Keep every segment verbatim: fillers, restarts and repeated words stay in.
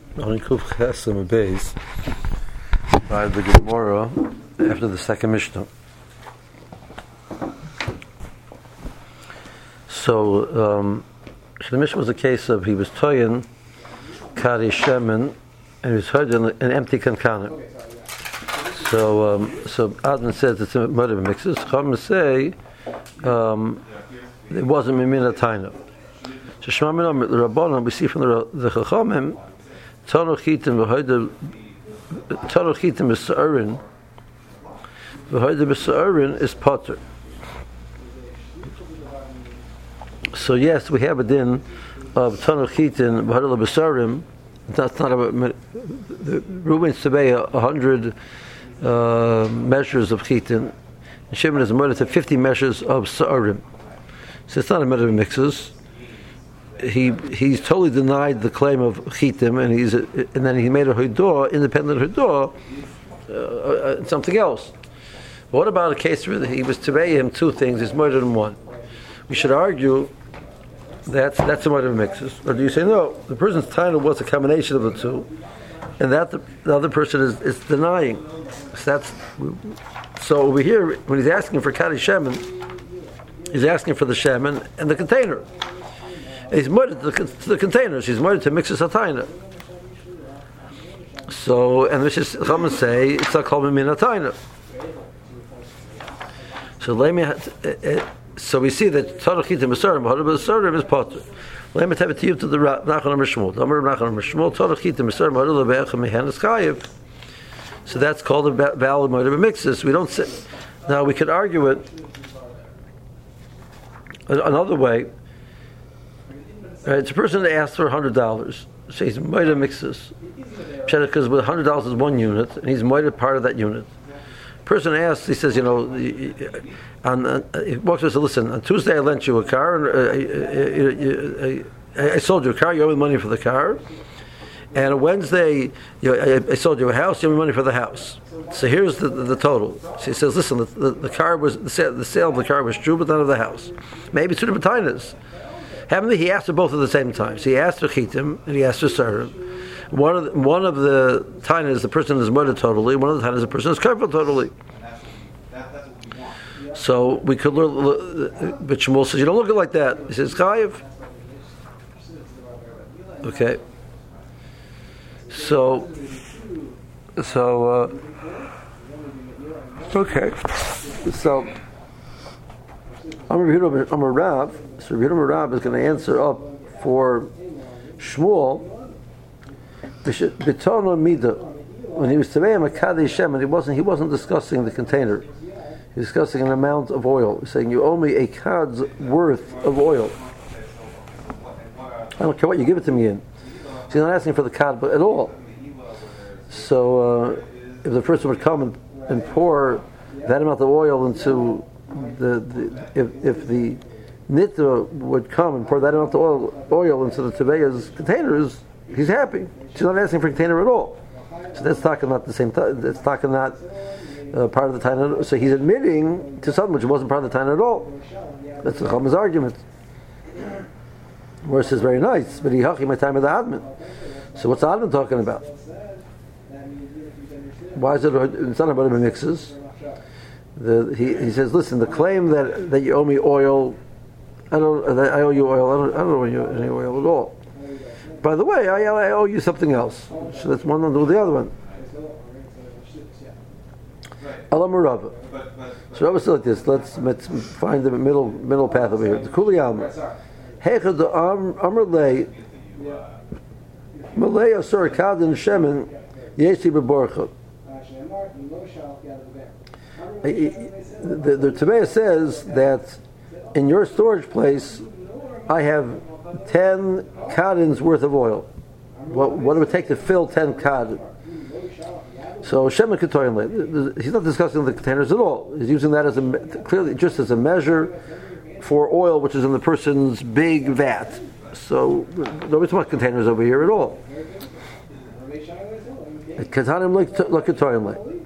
On Kuf Chesem Beis, by the Gemara after the second Mishnah. So, um, so the Mishnah was a case of he was toyin kari shemen and he was holding an empty kankana. So, um, so Adnan says it's a murder mixes. Chum say um, it wasn't mimina taina. So Shema Minam the Rabbanon we see from the the Chachamim. Tanoch Chitim v'hoida Tanoch Chitim is Sa'arin v'hoida b'Sa'arin is Potter. So yes, we have a din of Tanoch Chitim v'hoida b'Sa'arim. That's not about Reuben Sebei a hundred uh, measures of Chitim, and Shimon is murdered to fifty measures of Sa'arim. So it's not a matter of mixes. He he's totally denied the claim of chitim, and he's and then he made a hudor, independent hudor, uh, uh, something else. What about a case where he was to pay him two things? He's more than one. We should argue that's that's a matter of mixes, or do you say no? The person's title was a combination of the two, and that the, the other person is, is denying. So that's so over here when he's asking for kari shemen, he's asking for the shemen and the container. He's murdered to the, to the containers. He's murdered to mix a taina. So, and this is Chachamim say it's a kol min taina. So let me. So we see that Tanoch Chitim B'Sa'arim, V'hoida b'Sa'arim is potter. Let me tell it to you to the Nachman Amar Shmuel. Amar Nachman Amar Shmuel Tanoch Chitim B'Sa'arim, V'hoida l'be'echa mehen is chayiv. So that's called a valid murder mixes. We don't say. Now we could argue it another way. Right, it's a person that asks for a hundred dollars. So he's moida mixes, because with a hundred dollars is one unit, and he's moida part of that unit. Person asks, he says, you know, on uh, he walks and says, listen, on Tuesday I lent you a car, and uh, I, I, I sold you a car. You owe me money for the car. And on Wednesday, you know, I, I sold you a house. You owe me money for the house. So here's the the, the total. So he says, listen, the, the, the car was the sale, the sale of the car was true, but none of the house. Maybe two different tainas. Happened he asked for both at the same time. So he asked for chitim and he asked for sa'arim. One of the, one of the tainas, the person is murdered totally. One of the tainas, the person is careful totally. So we could learn. But Shmuel says, "You don't look at it like that." He says, "Chayiv." Okay. So, so uh, okay. So I'm a I'm a Rav. So Rabbi Rav is going to answer up for Shmuel. B'tono mida, when he was tevei makadei shemen, he wasn't he wasn't discussing the container. He was discussing an amount of oil. He's saying you owe me a kad's worth of oil. I don't care what you give it to me in. So he's not asking for the kad, but at all. So uh, if the person would come and, and pour that amount of oil into the, the if if the Nitra would come and pour that amount of oil, oil into the Teveya's containers, he's happy. She's not asking for a container at all. So that's talking not the same time. That's talking not uh, part of the Taina. So he's admitting to something which wasn't part of the Taina at all. That's the Chacham's argument. Where it says very nice, but he hachi my time of the Admin. So what's the Admin talking about? Why is it? It's not about mixes. The, he, he says, listen, the claim that, that you owe me oil. I don't. I owe you oil. I don't, I don't owe you any oil at all. By the way, I, I owe you something else. So that's one under the other one. Alam Rava. So Rava said like this. Let's, let's find the middle middle path over here. The Kuli Alma. Heichad the Amr Lei Malay Asur Kadin Shemen Yeshi Beborcha. The the Tevei says that in your storage place, I have ten kadins worth of oil. What, what it would take to fill ten kadin? So Shemen Ketoyin, he's not discussing the containers at all. He's using that as a clearly just as a measure for oil, which is in the person's big vat. So nobody's talking about containers over here at all. Ketanim like Ketoyin.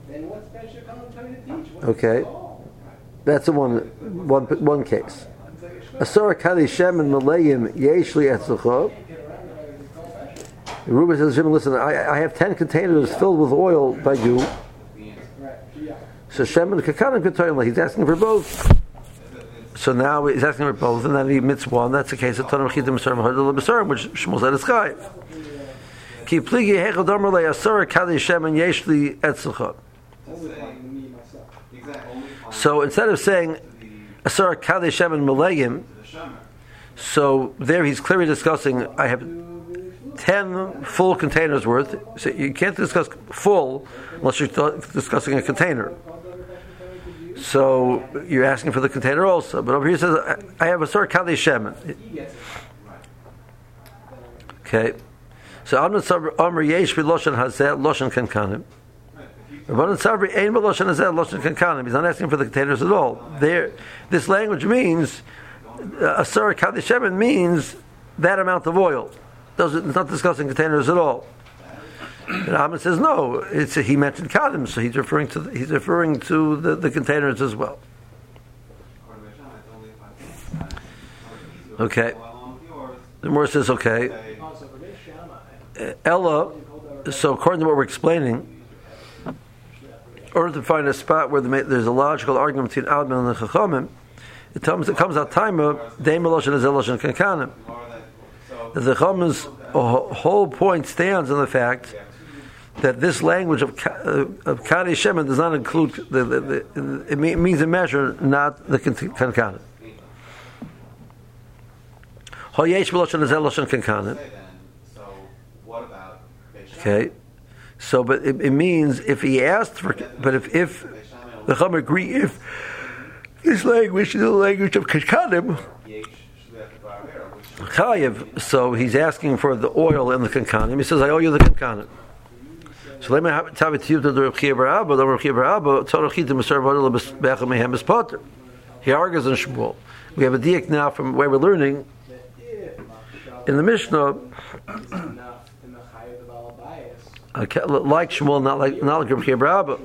Okay, that's the one, one, one case. Asura kali shemen malayim yeshli etzucho Reuben says, Shimon, listen, I, I have ten containers filled with oil by you. So Shemin Kakanim Katoyim, he's asking for both. So now he's asking for both, and then he admits one. That's the case of Tanur Chitim Mesarim Hadol Besarim, which Shmuel said is chayiv. Ki pligi hechel domer le asura kadei Shemin yeshli etzilcha. So instead of saying asura kadei Shemin melegim, so there he's clearly discussing, I have ten full containers worth. So you can't discuss full unless you're discussing a container. So you're asking for the container also. But over here it says, I have a sort of kadei shemen. Okay. So Amr Amr Yesh Loshan Hazeh Loshan Kankanim. Rabbanan Sabri Ein Loshan Hazeh Loshan Kankanim. He's not asking for the containers at all. There, this language means a sort of kadei shemen means that amount of oil. It's not discussing containers at all. And Ahmed says no. It's he mentioned kadim, so he's referring to the, he's referring to the, the containers as well. Okay. The Gemara says okay. Ella. So according to what we're explaining, in order to find a spot where the, there's a logical argument between Admin and the Chachamim, it comes it comes out time of Deim Loshan and Zeloshan Kankanim. The Chachamim's whole point stands on the fact that this language of uh, of kadei shemen does not include the, the, the it means a measure, not the kankanim. Hoyesh b'loshan hazeh loshan kankanim. Okay, so but it, it means if he asked for, but if if the Chacham agree, if this language is the language of kankanim, chayiv, so he's asking for the oil and the kankanim. He says, I owe you the kankanim. So let me have tell it to you to the Reb Chia bar Abba, the Reb Chia bar Abba, Torah Chitim Mesarim Hadol Be'echem Mehem is Potter. He argues in Shmuel. We have a diak now from where we're learning in the Mishnah. Okay, like Shmuel, not like not like Reb Chia bar Abba.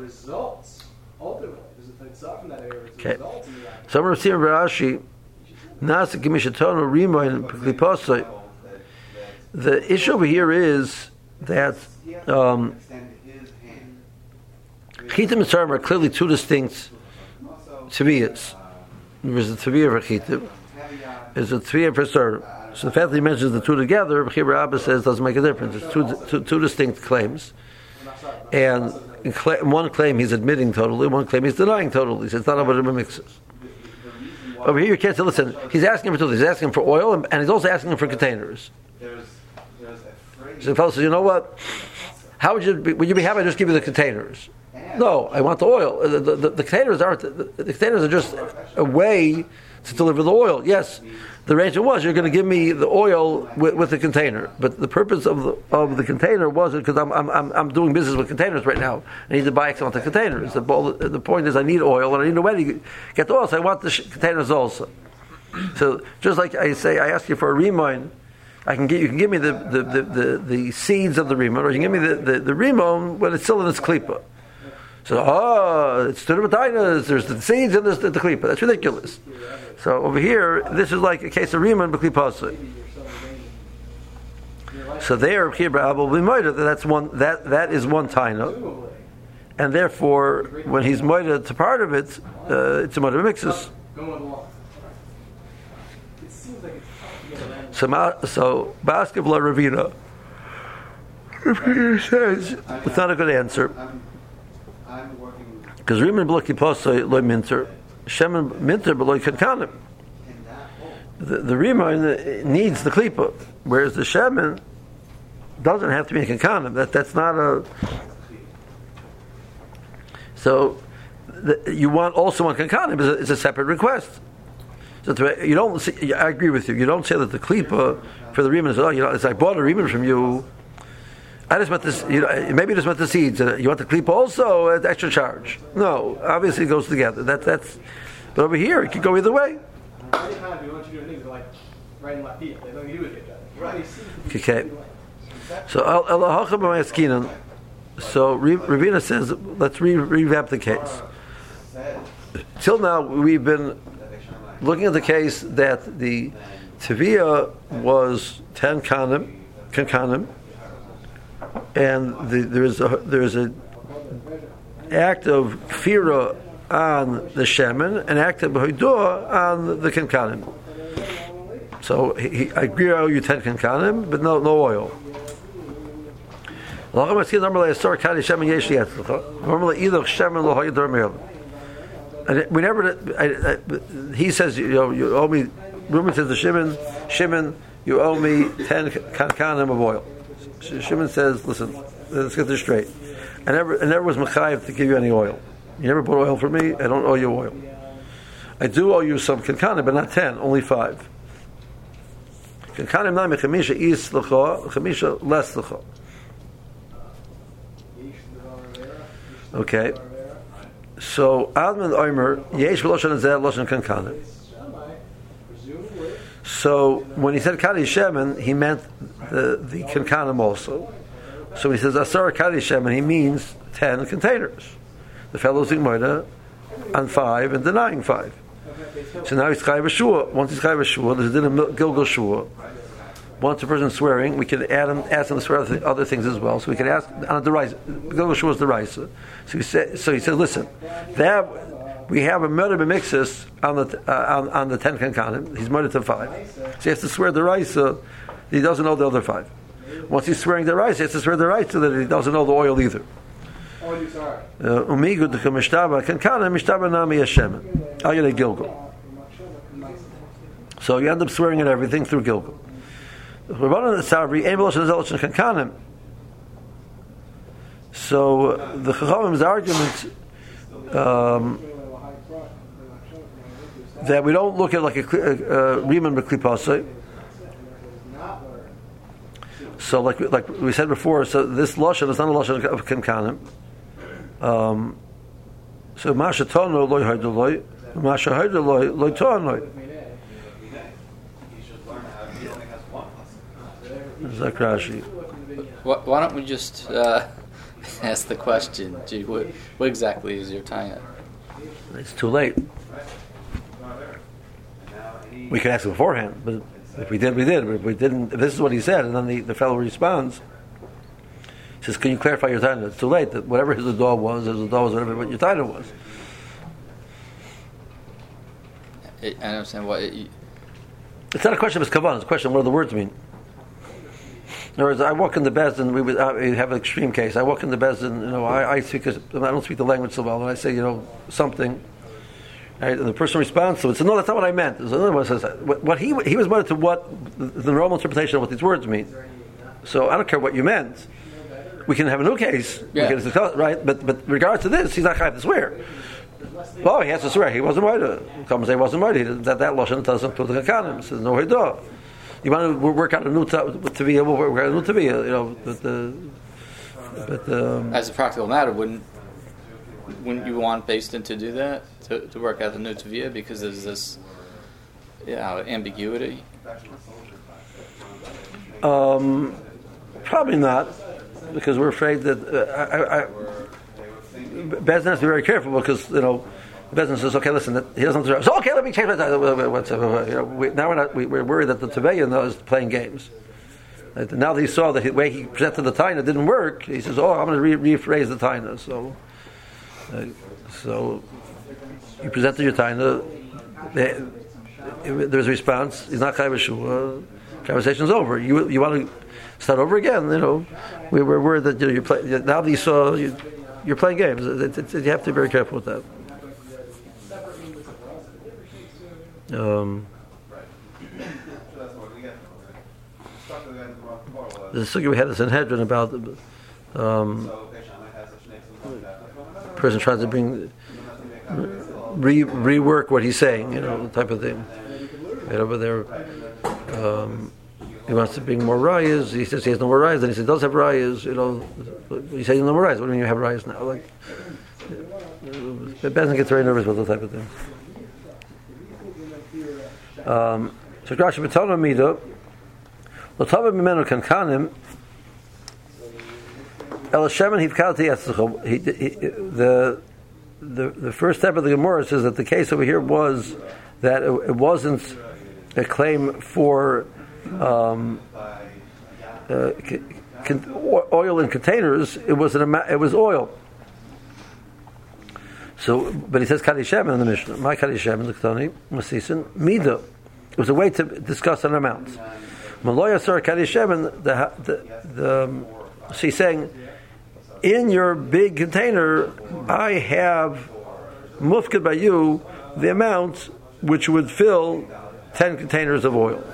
Okay. So Reb Chia bar Ashi, Nasa Kimishatonu Rimoin Kliposoi. The issue over here is that um, Chitim and Mesarim are clearly two distinct Tviyas. There's a Tviyah for Chitim, there's a Tviyah for Mesarim. So the fact that he mentions the two together, Reb Chia bar Abba says doesn't make a difference. It's two, two, two distinct claims. And in cl- one claim he's admitting totally, one claim he's denying totally. So it's not about the mixes. Over here you can't say, listen, he's asking for two things. He's asking for oil and, and he's also asking for containers. So the fellow says, you know what? How would you be, would you be happy to just give you the containers? No, I want the oil. The, the, the, the containers aren't. The, the containers are just a way to deliver the oil. Yes, the arrangement was you're going to give me the oil with, with the container, but the purpose of the of the container wasn't because I'm I'm I'm doing business with containers right now. I need to buy X amount of containers. The, the point is I need oil and I need a way to get the oil, so I want the sh- containers also. So just like I say, I ask you for a remind. I can get you can give me the the, the, the, the seeds of the rimon, or you can give me the, the, the rimon when it's still in its klipa. So oh, it's to the matainas. There's the seeds and there's the, the klipa. That's ridiculous. So over here, this is like a case of rimon b'klipasa. So there, will be moida. That's one. That that is one taina, and therefore, when he's moida to part of it, uh, it's a moida mixes. So, so Baskav La Ravina. Ravina says it's not a good answer because Riman Bloki Posay Loy Minter, Shemin Minter Beloy Kankanim. The the Riman needs the klipa, whereas the Shemin doesn't have to be a Kankanim. That that's not a. So the, you want also one Kankanim is a, is a separate request. So to, you don't. See, I agree with you. You don't say that the klipa for the riman is oh, you know, it's I bought a riman from you. I just want this. You know, maybe you just want the seeds. You want the klipa also at extra charge. No, obviously it goes together. That that's. But over here, it could go either way. Okay. So Elohacha b'mayaskinan. So Ravina says, let's re- revamp the case. Till now, we've been looking at the case that the Teviyah was ten kanim, kankanim, and the, there's a there's a act of kfira on the shemen, an act of hoidah on the kankanim. So he, he, I agree, I owe you ten kankanim, but no no oil. Normally, either shemen lo hoidah merel. And we never. I, I, he says, you know, you owe me. Reuben says the Shimon, Shimon, you owe me ten kankanim of oil. Shimon says, listen, let's get this straight. I never, I never was mechayev to give you any oil. You never bought oil for me. I don't owe you oil. I do owe you some kankanim, but not ten, only five. Kankanim na mechamisha is l'cha, chamisha less l'cha. Okay. So Adman Omer yesh v'loshan zeh loshan kankanim. So when he said Kaddish Shemen, he meant the the kankanim also. So when he says Asar Kaddish Shemen, he means ten containers. The fellow's in Moida on five and denying five. So now he's Chayav Shua. Once he's Chayav Shua, there's a din of Gilgal Shua. Once a person's swearing, we can add him, ask him to swear other things as well. So we can ask on the rise. Gilgal Shua is the rise. So he said, so he said, listen, that. We have a murder b'mixus on the uh, on, on the ten kankanim. He's murdered to five, so he has to swear the raisa. He doesn't know the other five. Once he's swearing the raisa, he has to swear the raisa that he doesn't know the oil either. Umigu de mishtaba kankanim mishtaba nami yeshemen ayile gilgal. So you end up swearing at everything through gilgal. Rabbanan Savri emelosh nezelosh kankanim. So the Chachamim's argument. Um, that we don't look at like a Riemann b'klipasei. So, like like we said before, so this lashon is not a lashon of kankanim. Um, so masha tono loy haydoloi, masha haydoloi loy tono. Zakrashi. Why don't we just uh, ask the question? Gee, what, what exactly is your tanya? It's too late. We can ask him beforehand, but if we did, we did. But if we didn't, if this is what he said, and then the, the fellow responds, he says, "Can you clarify your title?" It's too late. That whatever his ador was, his ador was whatever what your title was. I understand what. It, it's not a question of his kavan. It's a question of what do the words mean. In other words, I walk in the Bezdin. We would uh, have an extreme case. I walk in the Bezdin. You know, I, I speak. I don't speak the language so well, and I say, you know, something. Right, and the person responds to it. So no, that's not what I meant. So another one says what, what he he was motivated to what the, the normal interpretation of what these words mean. So I don't care what you meant. We can have a new case, yeah. We can, right? But but regards to this, he's not going to swear. Well, he has to swear. He wasn't right. Come and say he wasn't right. He, that that lashon doesn't put the kankanim. Says no hidah. You want to work out a new taviyah? We'll work out a new taviyah. You know, but the but um, as a practical matter, wouldn't wouldn't you want Based In to do that? To, to work out the new taviyah because there's this, you know, ambiguity. Um, probably not, because we're afraid that uh, I, I, Bezdin has to be very careful because you know, Bezdin says, okay, listen, that, he doesn't. So okay, let me change that. What's, you know, we, now we're not. We, we're worried that the taviyah is playing games. Right? Now that he saw that the way he presented the taina didn't work, he says, oh, I'm going to re- rephrase the taina. So, uh, so. You presented your taina. There's a response. He's not chayav shua. Conversation's over. You you want to start over again? You know, we were worried that you know, you're play, now that you saw you, you're playing games. It, it, it, you have to be very careful with that. Um, there's a sugya we had this in Hedron about um, a person trying to bring. Re- rework what he's saying, you know, type of thing. Right over there, um, he wants to bring more rayas. He says he has no more rayas, and he says he does have rayas. You know, he says no more rayas. What do you mean you have rayas now? Like, it doesn't get very nervous about that type of thing. Um, so Rashi b'tana mida, l'tava mimenu kankanim, el shemen hivkalti yatzachom. The The, the first step of the Gemara says that the case over here was that it, it wasn't a claim for um, uh, con- oil in containers, it was an amount, it was oil. So, but he says Kaddish Shemen in the Mishnah. My Kaddish Shemen, the Ketani, Masisin, Mida. It was a way to discuss an amount. Maloya Sar Kaddish Shemen, the, the, the, um, so he's saying, in your big container, I have mufkid by you the amount which would fill ten containers of oil.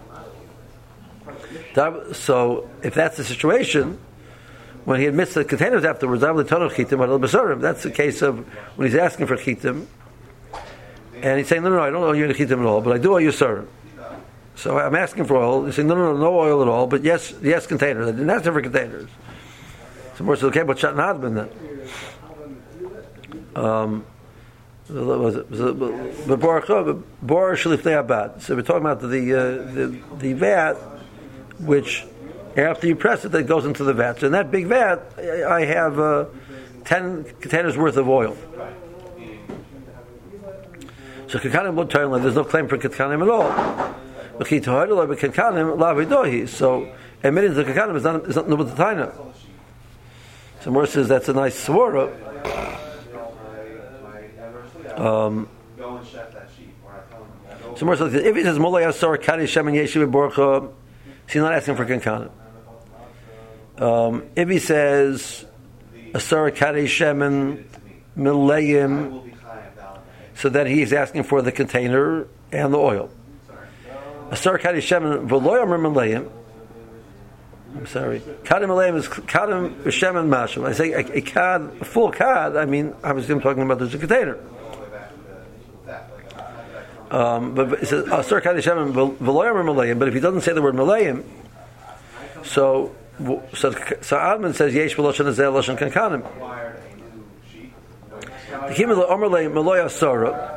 That, so, if that's the situation, when he admits the containers afterwards, that's the case of when he's asking for chitim, and he's saying, no, no, no, I don't owe you any chitim at all, but I do owe you sarim. So I'm asking for oil. He's saying, no, no, no, no oil at all, but yes, yes, containers. I didn't ask for containers. So more says, okay, but Shat Nadman then. Um, was it? But Bor Shalifnei Abad. So we're talking about the uh, the the vat, which after you press it, it goes into the vat. So in that big vat, I have uh, ten containers worth of oil. So Kikanim will turn like there's no claim for Kikanim at all. So admitting the Kikanim is not is not Nubal Taina. So Mor says that's a nice swara. Um, so Mor says if he says Molay Asar Kaddish Shemen Yeshiv Borcha, he's not asking for Kikanim. Um, if he says Asar Kaddish Shemen Milayim, so then he's asking for the container and the oil. Asar Kaddish Shemen V'loy Amar Milayim. I'm sorry. Kadim Milayim is Kadim Shemen Mashim. I say a, a kad, a full kad. I mean, obviously, I'm talking about there's a container. Um, but it says Asar Kaddish Shemen V'loy Amar Milayim. But if he doesn't say the word Milayim, so so so Adman says Yesh V'loshan Azeh Loshan Kankanim. The Kim Amar Milayim Asara.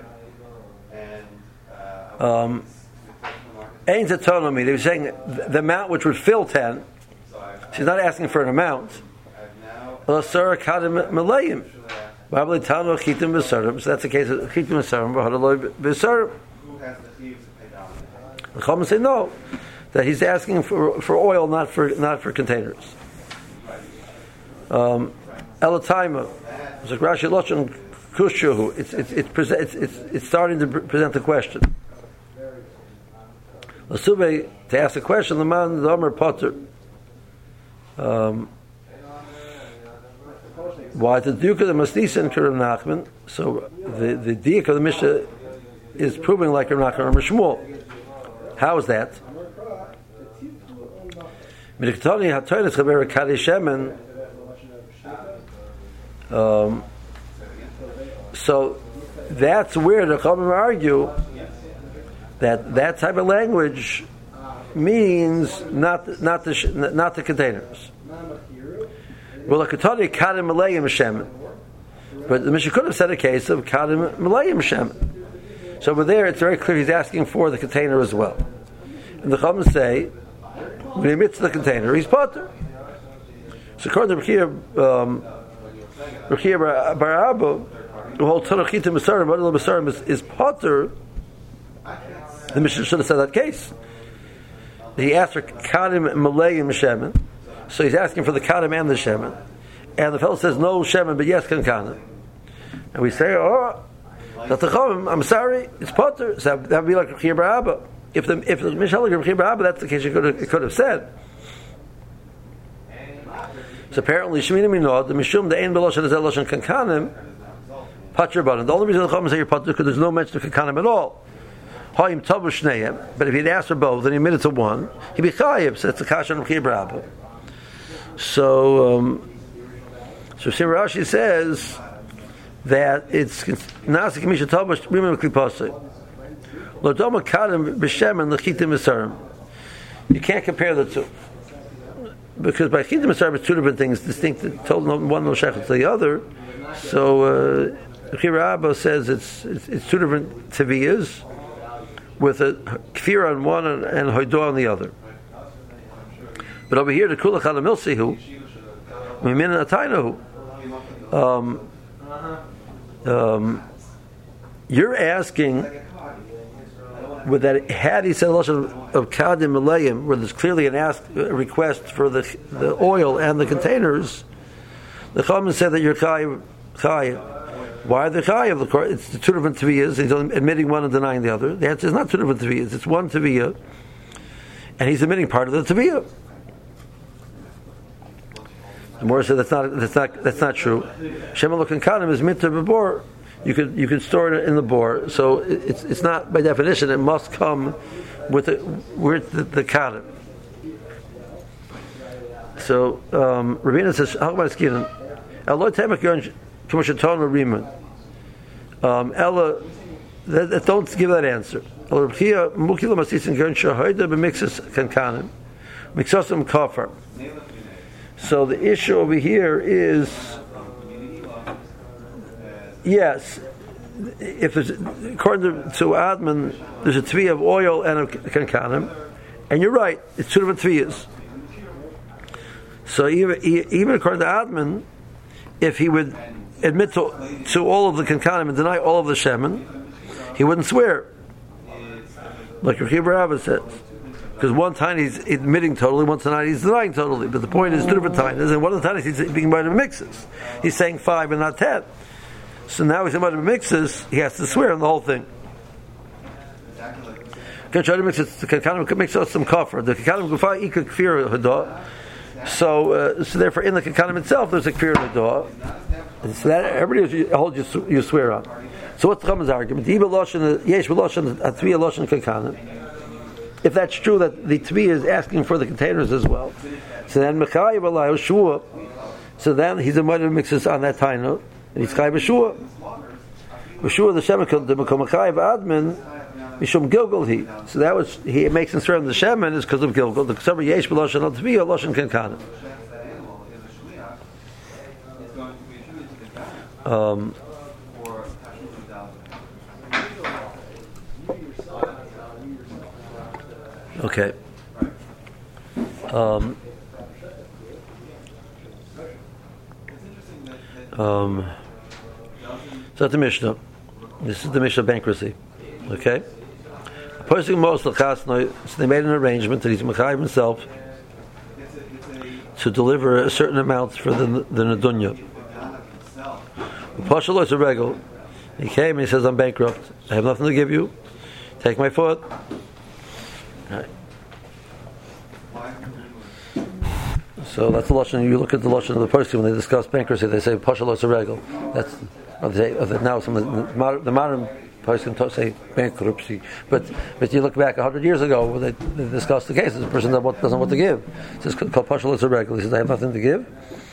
Um. Ain't autonomy. They were saying the amount which would fill ten. She's not asking for an amount. So that's the case of chitim b'sarim. The Chachamim say no, that he's asking for for oil, not for not for containers. Um, Elataima, it's like Rashi Loshan Kushuhu. It's it's it's it's it's it's starting to present the question. To ask a question, the man, the Omer Potter. Um, why the Duke of the Masnisa and Rav Nachman? So the the Duke of the Mishnah is proving like Rav Nachman or Shmuel. How is that? Um, so that's where the Chachamim argue that that type of language means not not the not the containers. Well, the Ketani Kadim Malayim Shemen, but the Mishnah could have said a case of Kadim Malayim Shemen. So over there, it's very clear he's asking for the container as well. And the Chachamim say when he admits the container, he's potter. So according to Rechiya, um, Rechiya Bar Abba, the whole Torah Chitim B'Sarim, Badal B'Sarim is, is potter. The Mishnah should have said that case. He asked for Kadim Malayim Shemen, so he's asking for the Kadim and the Shemen, and the fellow says no Shemen, but yes Kankanim. And we say, oh, that the Chachamim, I'm sorry, it's Potter. So that would be like Rechiya Bar Abba. If the if the Mishnah like Rechiya Bar Abba, that's the case. It could have, it could have said. So apparently, Shemini Minod, the Mishum, the Ein Beloshan Azel Loshan Kankanim, Patcher Banan. The only reason the Chachamim say you're Potter because there's no mention of Kankanim at all. But if he'd asked for both and he admitted to one, he'd be chayiv. So it's a kasha on Rechiya Bar Abba. So, um, so Simon Rashi says that it's nasik misha tabash rimim klipasei. Lodoma kadim b'shemen lechitim esarim. You can't compare the two because by chitim esarim it's two different things, distinct. Told one no shechel to the other. So uh, Rechiya Bar Abba says it's, it's it's two different teviyas, with a kfir on one and, and hoidah on the other. But over here, the kula chalamilsihu, mimin atainahu. Um, um, you're asking with that, had he said a lashon of kadim malayim, where there's clearly an ask, a request for the the oil and the containers, the Chachamim said that you're chayiv. chayiv. Why are they chayiv? The court, it's the two different tviyas. He's admitting one and denying the other. The answer is not two different tviyas. It's one tviyah, and he's admitting part of the tviyah. The Morah said that's not that's not that's not true. Shema lokan kanim is mitzvah b'bor. You could you could store it in the bor. So it's it's not by definition. It must come with the with the, the kanim. So um, Rabbeinu says, "How about skiing? Eloi temek yon k'moshaton uriman." Um, Ella, don't give that answer. El Rabchia mukila masisin yon shahoida b'mixus kankanim, mixosim kafar. So the issue over here is, yes, if there's, according to, to Adman, there's a tvi of oil and a kankanim, and you're right, it's two different tviyas. So even even according to Adman, if he would admit to, to all of the kankanim and deny all of the shemen, he wouldn't swear, like Rechiv Rabba says. Because one time he's admitting totally, one time he's denying totally. But the point is two different times. And one of the times he's being about to mixes. He's saying five and not ten. So now he's about to mixes, he has to swear on the whole thing. Can try to mix it. The kakanim could mix us some kafir. The kakanim gufa ikah kfir hadah. So, uh, so therefore, in the kakanim itself, there's a kfir hadah. So that everybody holds you, you swear on. So what's the Chachamim's argument? Yesh b'loshen atzvi loshen kakanim. If that's true, that the Tvi is asking for the containers as well, so then Mechayiv Alai Shua, so then he's a mother mixes on that taina, and he's Chayiv Shua. Shua the Shemen the Mechayiv Admin Mishum Gilgal he. So that was he makes him swear on the Shemen is because of Gilgal. The Ksavar Yesh B'Loshen Al Tvi or Loshen Kankanim. Um. Okay. Um, um, so that's the Mishnah. This is the Mishnah of bankruptcy. Okay? A person most of so they made an arrangement that he's Mechayiv himself to deliver a certain amount for the the Nadunya. Pashalo is a regal. He came and he says, I'm bankrupt. I have nothing to give you. Take my foot. Right. So that's the lashon. You look at the lashon of the person when they discuss bankruptcy. They say pashalos a regal. That's or they say, now some of the, the modern person say bankruptcy. But but you look back a hundred years ago when they, they discussed the cases. The person doesn't want, doesn't want to give. It's called pashalos a regal. He says I have nothing to give.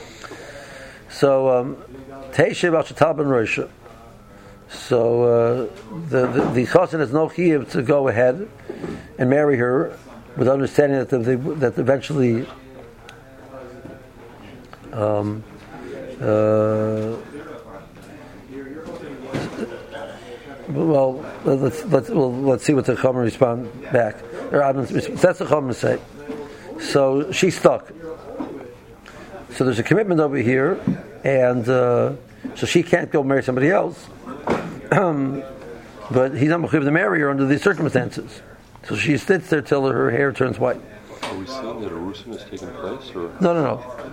So teishev al shatal ben roisha. So uh, the the, the chassan has no chiyuv to go ahead and marry her with understanding that the, that eventually um, uh, well let's let's well, let's see what the Chachamim respond back. That's the Chachamim say. So she's stuck. So there's a commitment over here, and uh, so she can't go marry somebody else. Um, but he's not mechuyev to marry her under these circumstances. So she sits there till her hair turns white. Are we saying that a rusin is taking place, or no, no,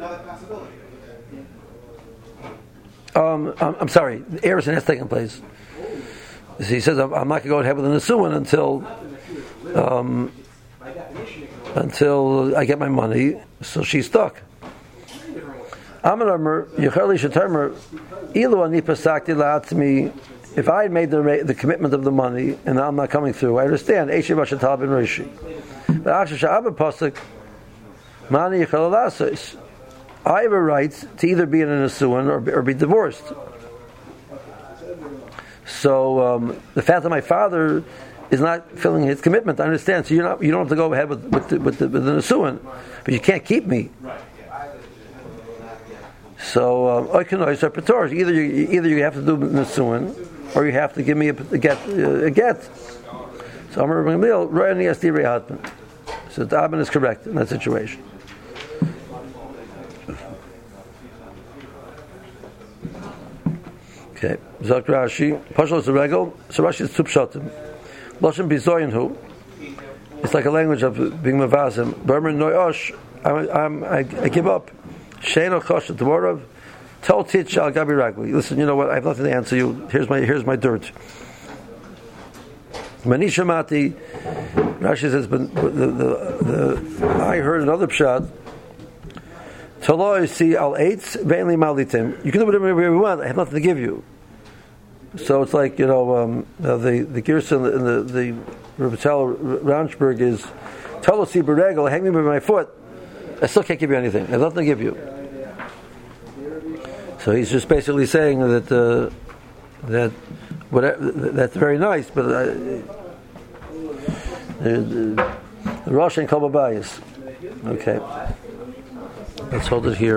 no? Um, I'm, I'm sorry, the erusin has taken place. So he says, "I'm, I'm not going to go ahead with the nesuin until um, until I get my money." So she's stuck. Amar Yechali Shatarmer Ilu Ani Pasakti La'atzmi. If I had made the, the commitment of the money and now I'm not coming through, I understand. Eshiv Hashatal ben Rishi. But Asher Sha'abah Pasuk Mani Yechal Alasos. I have a right to either be in a nesuin or, or be divorced. So um, the fact that my father is not filling his commitment, I understand. So you're not, you don't have to go ahead with, with the, with the, with the nesuin, but you can't keep me. So I can either either you either you have to do nesuin or you have to give me a, a get a get. So I'm going to right on the S D Rehatman. So the Abin is correct in that situation. Okay, Zok Rashi, Pashal is a regal. So Rashi is two pshatim. Lashon bizoyin hu. It's like a language of being mavazim. Berman noyosh. I'm, I'm, I, I give up. Sheino chosh tomorrow. Tell teach al gabi ragli. Listen, you know what? I have nothing to answer you. Here's my here's my dirt. Manisha Mati. Rashi says, but the, the, the I heard another pshat. Tolo see al eitz vainly malitim. You can do whatever you want. I have nothing to give you. So it's like, you know, um, uh, the the Gerson in the the Rebbetzal Raunchberg is Tolo see beregel, hang me by my foot. I still can't give you anything. I have nothing to give you. So he's just basically saying that uh, that whatever, that's very nice, but uh, the Rosh and Kol Babayis. Okay, let's hold it here.